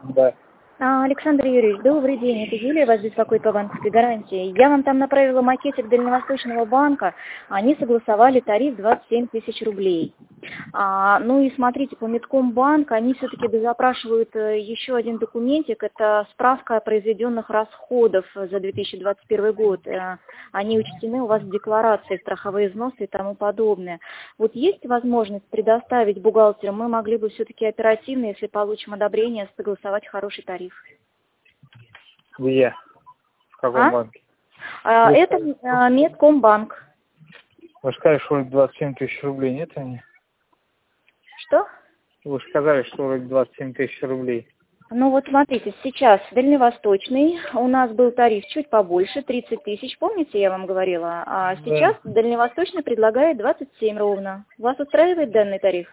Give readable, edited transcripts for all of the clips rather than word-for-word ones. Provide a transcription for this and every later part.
Да. Александр Юрьевич, добрый день. Это Юлия вас беспокоит по банковской гарантии. Я вам там направила макетик Дальневосточного банка. Они согласовали тариф 27 тысяч рублей. Ну и смотрите, по Меткомбанк они все-таки дозапрашивают еще один документик. Это справка о произведенных расходов за 2021 год. Они учтены у вас в декларации, страховые взносы и тому подобное. Вот есть возможность предоставить бухгалтеру? Мы могли бы все-таки оперативно, если получим одобрение, согласовать хороший тариф. Где? В каком банке? Это Меткомбанк. Вы сказали, что вроде 27 тысяч рублей, нет они? Что? Вы сказали, что вроде 27 тысяч рублей. Ну вот смотрите, сейчас Дальневосточный, у нас был тариф чуть побольше, 30 тысяч, помните, я вам говорила? А сейчас Дальневосточный предлагает 27 ровно. Вас устраивает данный тариф?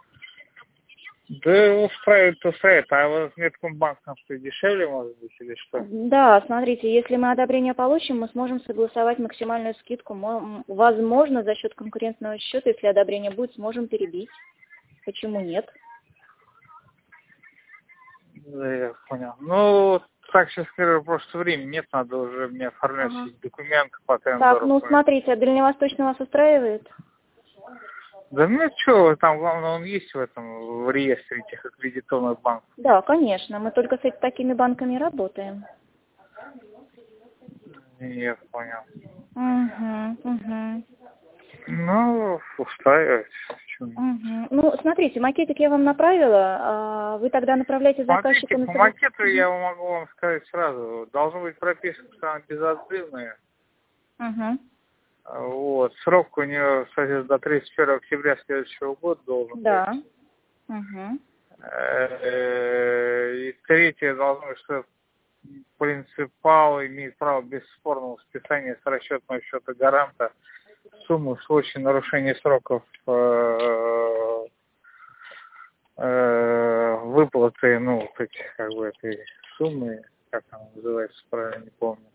Да, устраивает. А вот с Меткомбанком что, дешевле может быть или что? Да, смотрите, если мы одобрение получим, мы сможем согласовать максимальную скидку. Возможно, за счет конкурентного счета, если одобрение будет, сможем перебить. Почему нет? Да, я понял. Ну, так сейчас скажу, просто времени нет, надо уже мне оформлять документы по тендеру. Так, ну смотрите, а Дальневосточный вас устраивает? Да ну что, там главное он есть в реестре этих аккредитованных банков. Да, конечно, мы только с такими банками работаем. Я понял. Угу. Ну, устраивает. Ну, смотрите, макетик я вам направила, вы тогда направляйте заказчику на... По макету я могу вам сказать сразу, должно быть прописано, что она безотзывная. Вот, срок у нее, кстати, до 31 октября следующего года должен быть. Да. И третье должно быть, что принципал имеет право бесспорного списания с расчетного счета гаранта сумму в случае нарушения сроков выплаты, этой суммы, как она называется, правильно не помню.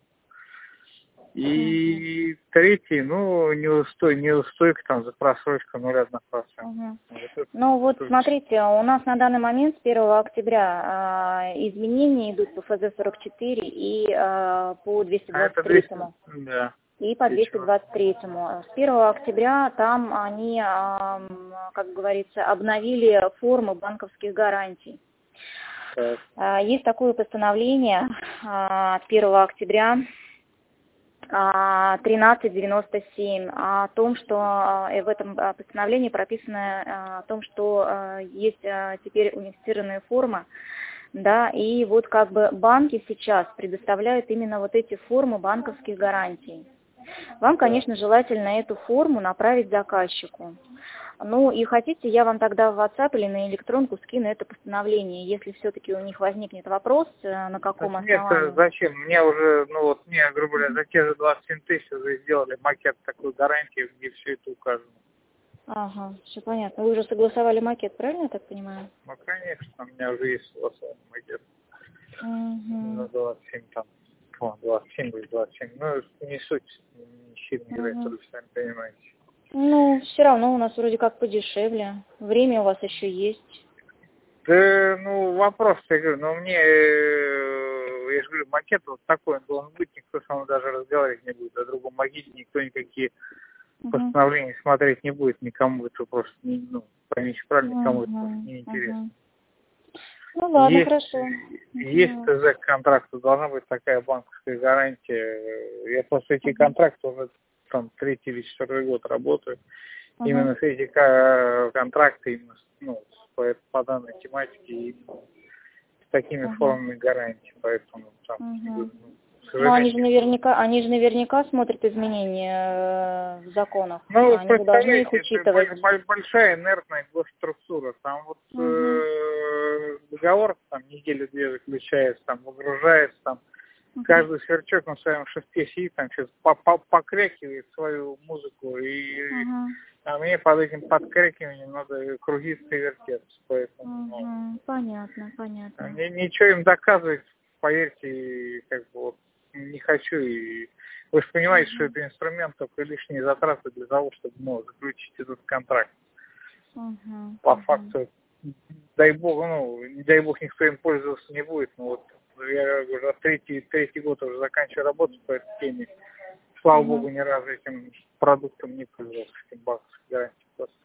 И третий, неустойка там за просрочку 0,1%. Ну вот смотрите, у нас на данный момент с 1 октября изменения идут по ФЗ-44 и по 223-му. Да. И по 223-му. С 1 октября там они, как говорится, обновили формы банковских гарантий. Есть такое постановление от 1 октября 1397 о том, что в этом постановлении прописано о том, что есть теперь унифицированная форма, да, и вот как бы банки сейчас предоставляют именно вот эти формы банковских гарантий. Вам, конечно, желательно эту форму направить заказчику. Ну и хотите, я вам тогда в WhatsApp или на электронку скину это постановление, если все-таки у них возникнет вопрос, на каком основании. Нет, зачем? Мне уже, мне, грубо говоря, за те же 27 тысяч уже сделали макет такой гарантии, где все это указано. Ага, все понятно. Вы уже согласовали макет, правильно я так понимаю? Ну, конечно, у меня уже есть согласованный макет. На 27 там. 27 или 27. Ну, не суть, не сильно играет, вы сами понимаете. Ну, все равно у нас вроде как подешевле. Время у вас еще есть. Да, вопрос, я говорю, мне, я же говорю, макет вот такой он должен быть, никто со мной даже разговаривать не будет, о другом макете никто никакие постановления смотреть не будет, никому это просто, поймите правильно, никому это просто не интересно. Ну ладно, хорошо. Есть ТЗ к контракту, должна быть такая банковская гарантия. Я после этих контрактов уже там 3-й или 4-й год работаю. Именно с эти контракты, именно по данной тематике, именно с такими формами гарантий. Поэтому там, Ну, они же наверняка смотрят изменения в законах. Ну, они должны их учитывать. Это большая инертная госструктура. Там вот договор там неделю-две заключается, там выгружается, там каждый сверчок на своем шесте сидит, там сейчас покрякивает свою музыку, а мне под этим подкрякиванием надо крутиться и вертеться. Поэтому, Понятно. Ничего им доказывать, поверьте, не хочу. И вы же понимаете, что это инструмент, только лишние затраты для того, чтобы заключить этот контракт. По факту дай бог, ну, не дай бог, никто им пользоваться не будет. Но вот я уже третий год уже заканчиваю работу по этой теме. Слава богу, ни разу этим продуктом не пользовался, этим банковской гарантией.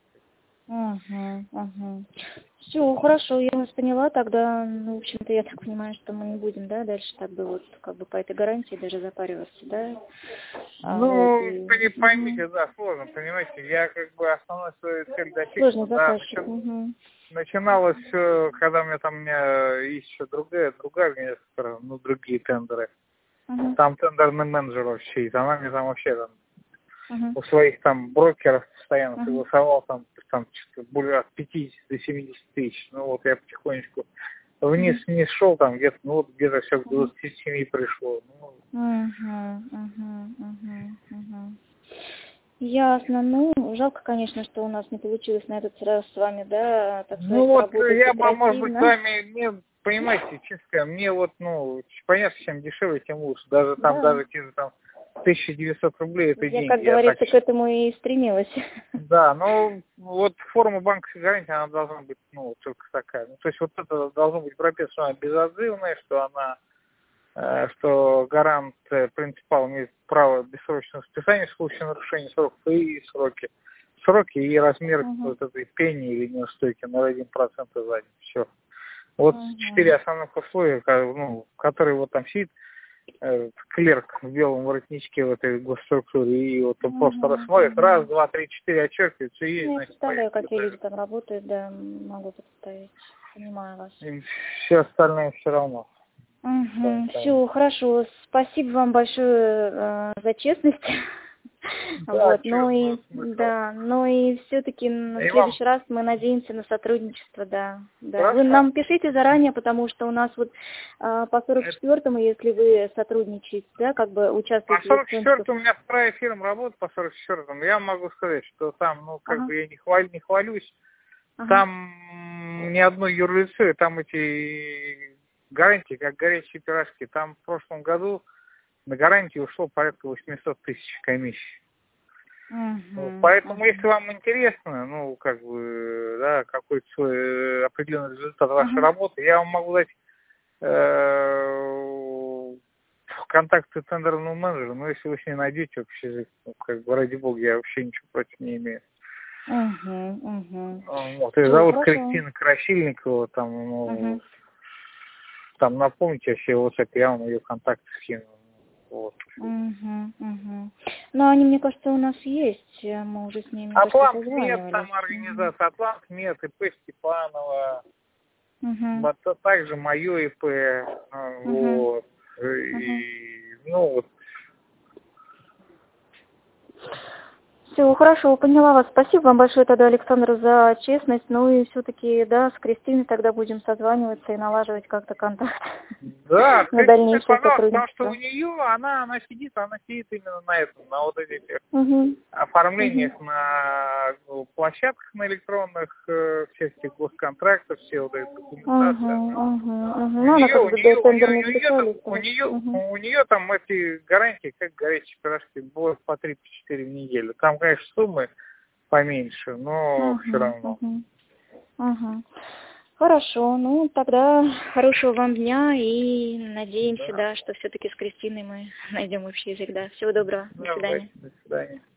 Все, хорошо, я вас поняла. Тогда, ну, в общем-то, я так понимаю, что мы не будем, да, дальше так бы вот как бы по этой гарантии даже запариваться, да? Ну, вот, и... вы поймите, да, сложно, понимаете, я как бы основной свою цель достиг. Сложно Да, заказчик. начиналось все, когда у меня есть еще другая организация, ну, другие тендеры. Там тендерный менеджер вообще, и она мне там вообще там у своих там брокеров постоянно согласовал там что-то более от 50 до 70 тысяч. Ну вот я потихонечку вниз шел, там где-то, ну вот где-то все к 27 пришло. Ясно. Ну, жалко, конечно, что у нас не получилось на этот раз с вами, да, так сказать, ну вот работать я бы, может быть, с оперативно. вами, мне, понимаете, честно, мне вот, ну, понятно, чем дешевле, тем лучше. Даже там, даже те же там 1900 рублей это деньги. Я, как говорится, к этому и стремилась. Да, но вот форма банковской гарантии, она должна быть, ну, только такая. Ну, то есть вот это должно быть прописано, что она безотзывная, что она, что гарант, принципал имеет право бессрочного списания в случае нарушения сроков и сроки и размер вот этой пени или неустойки 0,1% за день. Все. Вот 4 основных условия, ну, которые вот там сидит клерк в белом воротничке в этой госструктуре, и вот он просто рассмотрит, 1, 2, 3, 4 отчеркивается, и Я значит, представляю, какие люди там работают, да, могу представить. Понимаю вас. им все остальное все равно. Все, хорошо. Спасибо вам большое за честность. Да, вот, ну и все-таки в следующий раз мы надеемся на сотрудничество, да. Вы нам пишите заранее, потому что у нас вот по 44-му, если вы сотрудничаете, да, как бы участвуете. По 44-му у меня вторая фирма работает, по 44-му. Я могу сказать, что там, ну, как бы я не хвалюсь, там ни одно юрлицо, там эти гарантии, как горячие пирожки. Там в прошлом году на гарантии ушло порядка 800 тысяч комиссий. Поэтому, если вам интересно, ну, как бы, да, какой-то свой определенный результат вашей работы, я вам могу дать контакты тендерного менеджера, но если вы с ней найдете общий язык, ну, как бы, ради бога, я вообще ничего против не имею. Вот, ее зовут Кристина Красильникова, там, ну, там напомните вообще, вот это я вам ее контакты скину. Вот. Но они, мне кажется, у нас есть, мы уже с ними Атлантмед, там организация Атлантмед, ИП Степанова, вот, также мое ИП, вот, и, ну, вот. Все, хорошо, поняла вас. Спасибо вам большое тогда, Александр, за честность. Ну и все-таки, да, с Кристиной тогда будем созваниваться и налаживать как-то контакт. Да, на дальнейшее сотрудничество. Потому что у нее, она сидит именно на этом, на вот этих оформлениях на площадках, на электронных, всех этих госконтрактов, все вот эти документации. У нее там эти гарантии, как горячие пирожки, бывают по 3-4 в неделю. Там, конечно, суммы поменьше, но все равно. Хорошо, ну тогда хорошего вам дня и надеемся, да, что все-таки с Кристиной мы найдем общий язык, да. Всего доброго, до свидания. До свидания.